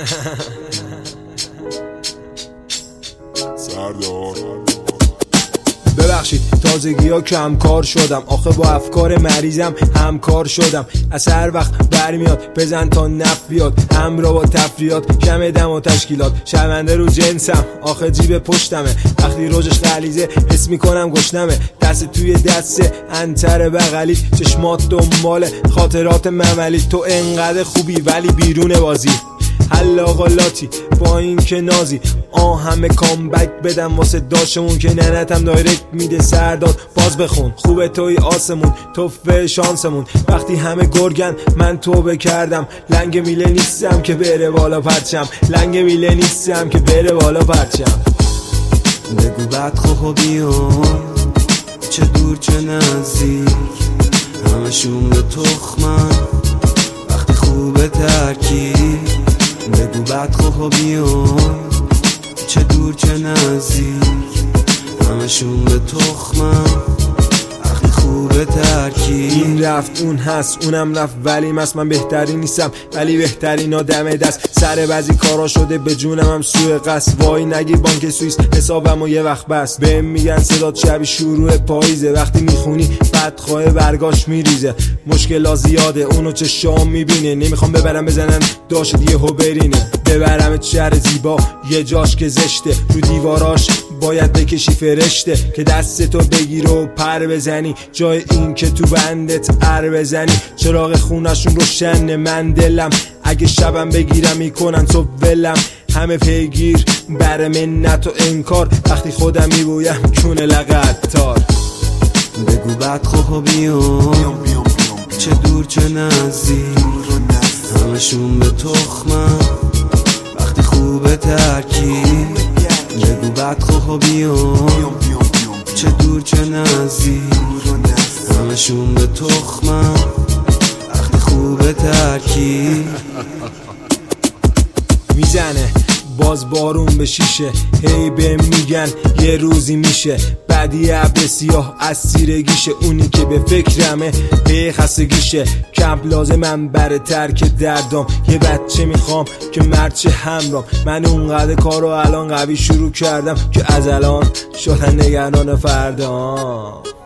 سردار ببخشید تازگی ها کمکار شدم، آخه با افکار مریضم همکار شدم. از هر وقت برمیاد بزن تا نف بیاد، همراه با تفریات کم دم و تشکیلات. شرمنده رو جنسم آخه جیب پشتمه، وقتی روزش غلیظه حس میکنم گشنمه. دست توی دسته انتر بغلی، چشمات دنبال خاطرات مملی. تو انقدر خوبی ولی بیرون بازی حلاقالاتی با این که نازی. همه کامبک بدم واسه داشمون که ننتم دایرکت میده سرداد باز بخون. خوبه توی آسمون توفه شانسمون، وقتی همه گرگن من توبه کردم. لنگ میله نیستم که بره بالا پرچم، لنگ میله نیستم که بره بالا پرچم. بگو بد خواه بیان، چه دور چه نزدیک، همشون به تخمن وقتی خوبه ترکیب. بگو بد خواه بیان، چه دور چه نزدیک، همشون به تخمن وقتی خوبه ترکیب. این رفت اون هست اونم رفت ولی من بهتری نیستم ولی بهترین آدم دست. سر بعضی کارا شده به جونم هم سوء قصد. وای نگیر بانک سوئیس حسابمو یه وقت بست. بهم میگن صدات شبیه شروع پاییزه، وقتی میخونی بدخواه برگاش میریزه. مشکلا زیاده اونو چه شام میبینه، نمیخوام ببرم بزنن داشت یهو برینه. ببرم شهر زیبا یه جاش که زشته، رو دیواراش باید بکشی فرشته که دستتو بگیر و پر بزنی. جای این که تو بندت ار بزنی، چراغ خونشون روشن من دلم. اگه شبم بگیرم میکنن تو ولم، همه پیگیر بر منت و انکار. وقتی خودم میبویم کونه لقطار. بگو بد خواه بیان، چه دور چه نزدیک، همشون به تخمن وقتی خوبه ترکیب. بگو بد خواه بیان، چه دور چه نزدیک، همشون به تخمن وقتی خوبه ترکیب. میزنه باز بارون به شیشه، هی بهم میگن یه روزی میشه. بعدی ابر سیاه از سیرگیشه، اونی که به فکرمه به خستگیشه. کمپ لازمم برای ترک دردام، یه بچه میخوام که مرچه همرام. من اونقدر کارو الان قوی شروع کردم که از الان شدن نگران فردا.